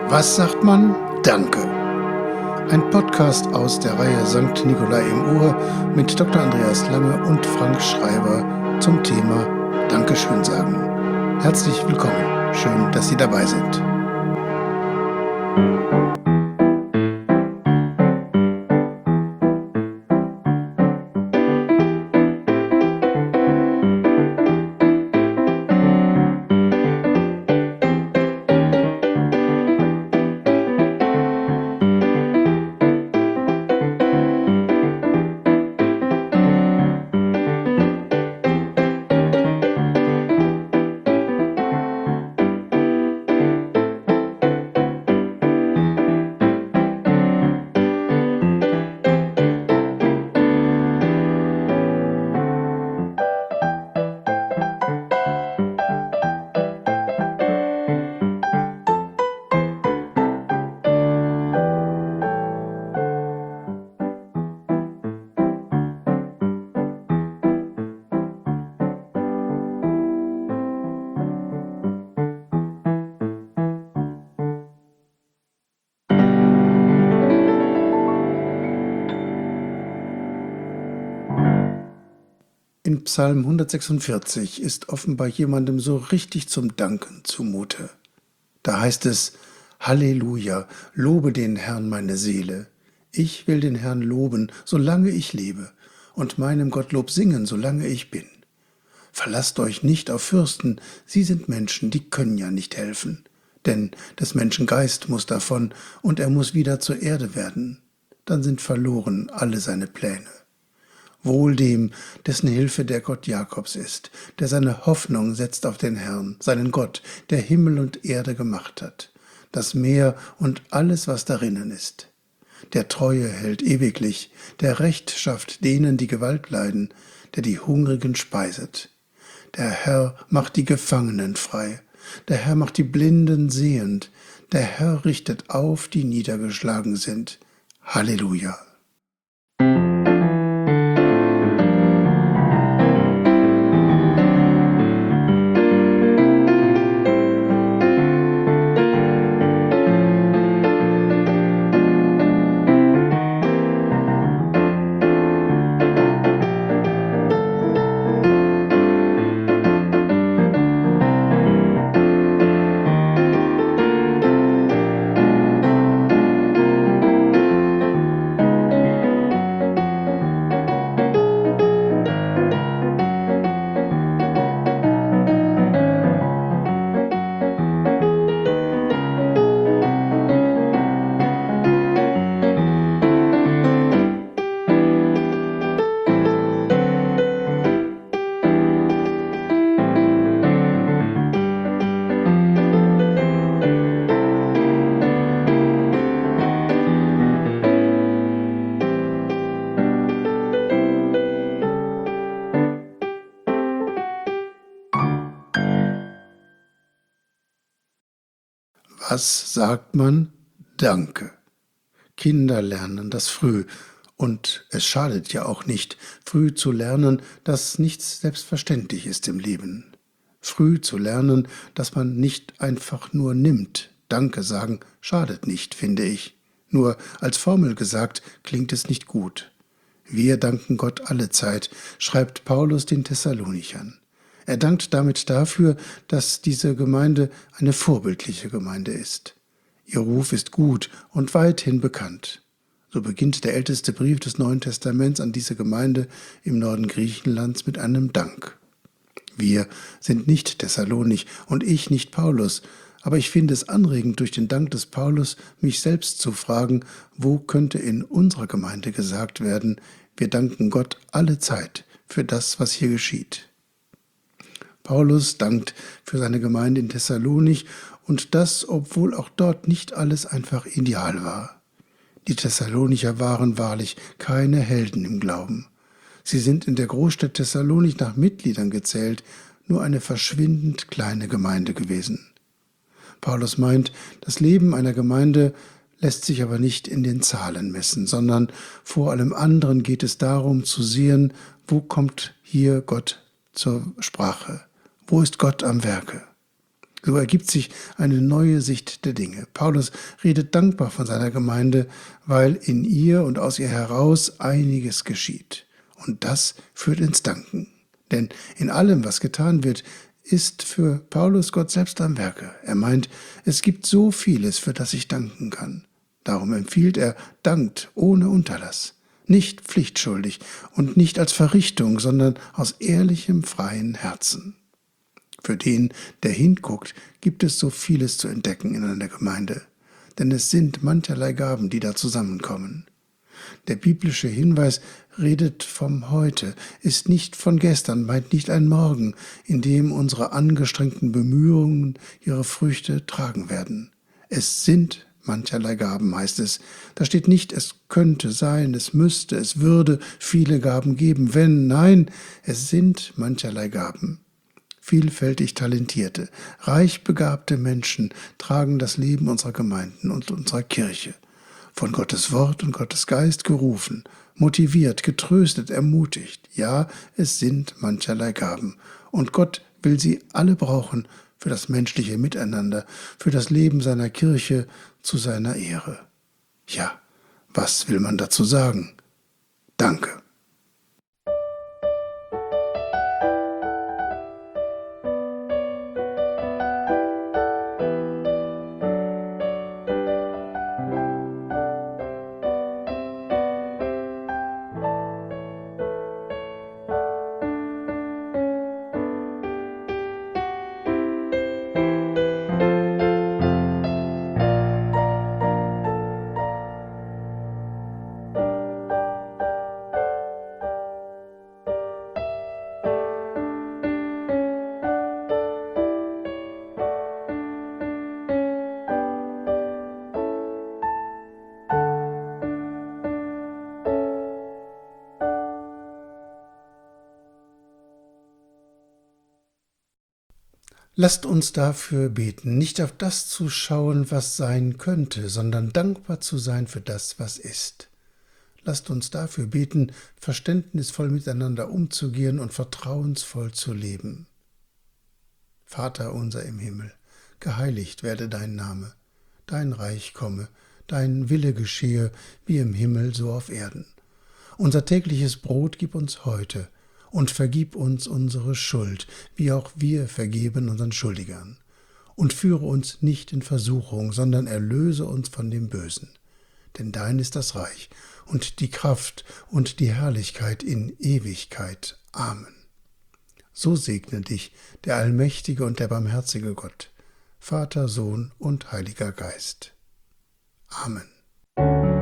Was sagt man? Danke. Ein Podcast aus der Reihe St. Nikolai im Ohr mit Dr. Andreas Lange und Frank Schreiber zum Thema Dankeschön sagen. Herzlich willkommen. Schön, dass Sie dabei sind. In Psalm 146 ist offenbar jemandem so richtig zum Danken zumute. Da heißt es: Halleluja, lobe den Herrn meine Seele. Ich will den Herrn loben, solange ich lebe, und meinem Gottlob singen, solange ich bin. Verlasst euch nicht auf Fürsten, sie sind Menschen, die können ja nicht helfen. Denn des Menschen Geist muss davon, und er muss wieder zur Erde werden. Dann sind verloren alle seine Pläne. Wohl dem, dessen Hilfe der Gott Jakobs ist, der seine Hoffnung setzt auf den Herrn, seinen Gott, der Himmel und Erde gemacht hat, das Meer und alles, was darinnen ist. Der Treue hält ewiglich, der Recht schafft denen, die Gewalt leiden, der die Hungrigen speiset. Der Herr macht die Gefangenen frei, der Herr macht die Blinden sehend, der Herr richtet auf, die niedergeschlagen sind. Halleluja! Was sagt man? Danke. Kinder lernen das früh, und es schadet ja auch nicht, früh zu lernen, dass nichts selbstverständlich ist im Leben. Früh zu lernen, dass man nicht einfach nur nimmt. Danke sagen schadet nicht, finde ich. Nur als Formel gesagt, klingt es nicht gut. Wir danken Gott allezeit, schreibt Paulus den Thessalonichern. Er dankt damit dafür, dass diese Gemeinde eine vorbildliche Gemeinde ist. Ihr Ruf ist gut und weithin bekannt. So beginnt der älteste Brief des Neuen Testaments an diese Gemeinde im Norden Griechenlands mit einem Dank. Wir sind nicht Thessalonich und ich nicht Paulus, aber ich finde es anregend, durch den Dank des Paulus mich selbst zu fragen, wo könnte in unserer Gemeinde gesagt werden: Wir danken Gott allezeit für das, was hier geschieht. Paulus dankt für seine Gemeinde in Thessalonich, und das, obwohl auch dort nicht alles einfach ideal war. Die Thessalonicher waren wahrlich keine Helden im Glauben. Sie sind in der Großstadt Thessalonich nach Mitgliedern gezählt, nur eine verschwindend kleine Gemeinde gewesen. Paulus meint, das Leben einer Gemeinde lässt sich aber nicht in den Zahlen messen, sondern vor allem anderen geht es darum zu sehen, wo kommt hier Gott zur Sprache, wo ist Gott am Werke. So ergibt sich eine neue Sicht der Dinge. Paulus redet dankbar von seiner Gemeinde, weil in ihr und aus ihr heraus einiges geschieht. Und das führt ins Danken. Denn in allem, was getan wird, ist für Paulus Gott selbst am Werke. Er meint, es gibt so vieles, für das ich danken kann. Darum empfiehlt er, dankt ohne Unterlass, nicht pflichtschuldig und nicht als Verrichtung, sondern aus ehrlichem, freien Herzen. Für den, der hinguckt, gibt es so vieles zu entdecken in einer Gemeinde, denn es sind mancherlei Gaben, die da zusammenkommen. Der biblische Hinweis redet vom Heute, ist nicht von gestern, meint nicht ein Morgen, in dem unsere angestrengten Bemühungen ihre Früchte tragen werden. Es sind mancherlei Gaben, heißt es. Da steht nicht, es könnte sein, es müsste, es würde viele Gaben geben, wenn, nein, es sind mancherlei Gaben. Vielfältig talentierte, reich begabte Menschen tragen das Leben unserer Gemeinden und unserer Kirche. Von Gottes Wort und Gottes Geist gerufen, motiviert, getröstet, ermutigt. Ja, es sind mancherlei Gaben. Und Gott will sie alle brauchen für das menschliche Miteinander, für das Leben seiner Kirche zu seiner Ehre. Ja, was will man dazu sagen? Danke. Lasst uns dafür beten, nicht auf das zu schauen, was sein könnte, sondern dankbar zu sein für das, was ist. Lasst uns dafür beten, verständnisvoll miteinander umzugehen und vertrauensvoll zu leben. Vater unser im Himmel, geheiligt werde dein Name, dein Reich komme, dein Wille geschehe, wie im Himmel so auf Erden. Unser tägliches Brot gib uns heute und vergib uns unsere Schuld, wie auch wir vergeben unseren Schuldigern. Und führe uns nicht in Versuchung, sondern erlöse uns von dem Bösen. Denn dein ist das Reich und die Kraft und die Herrlichkeit in Ewigkeit. Amen. So segne dich der allmächtige und der barmherzige Gott, Vater, Sohn und Heiliger Geist. Amen.